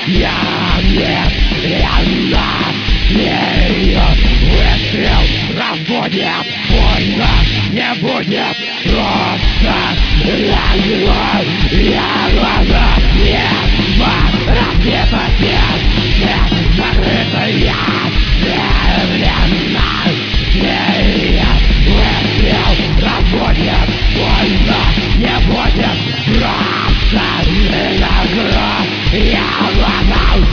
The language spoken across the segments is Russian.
Я медленно смею. Выстрел разбудит, больно не будет. Просто глаза, небо разбито, свет закрыто. Я медленно смею. Выстрел разбудит, больно не будет. Просто я глаза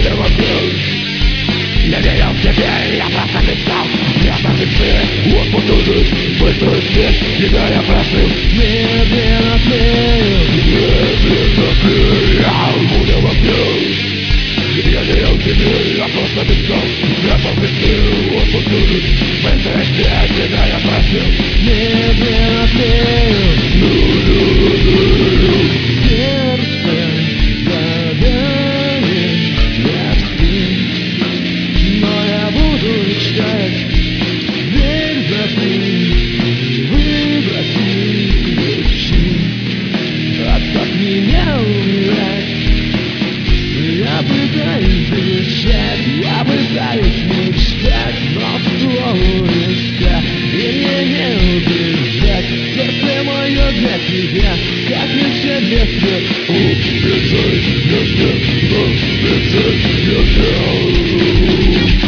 я верил в тебе, я просто мечтал. Вместо мечты вот потужность, быстрый свет, тебя я просил. Медленно тлею, буду вопил. Я верил в тебе, я просто мечтал. Вместо мечты вот потужность, быстрый свет, тебя я просил. Медленно тлею, сердце загорит, не спи. Но я буду мечтать. Дверь закрой, выброси ключи. Оставь меня умирать. Я пытаюсь дышать, я пытаюсь мечтать, но ствол виска, и мне не убежать. Сердце мое для тебя, как нельзя для всех. Убежать нельзя, убежать нельзя.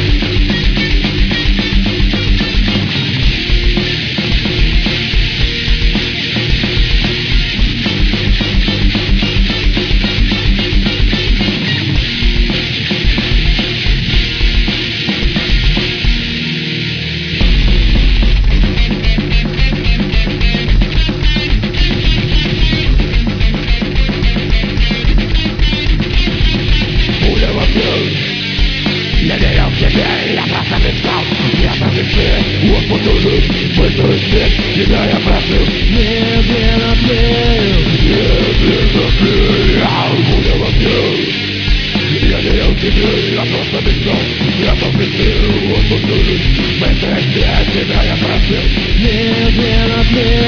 Я верил в тебе, я просто мечтал. Вместо мечты, вот потужность, быстрый свет, тебя я просил. Медленно тлею, буду вопил. Я верил в тебе, я просто мечтал. Вместо мечты, вот потужность, быстрый свет, тебя я просил. Медленно тлею.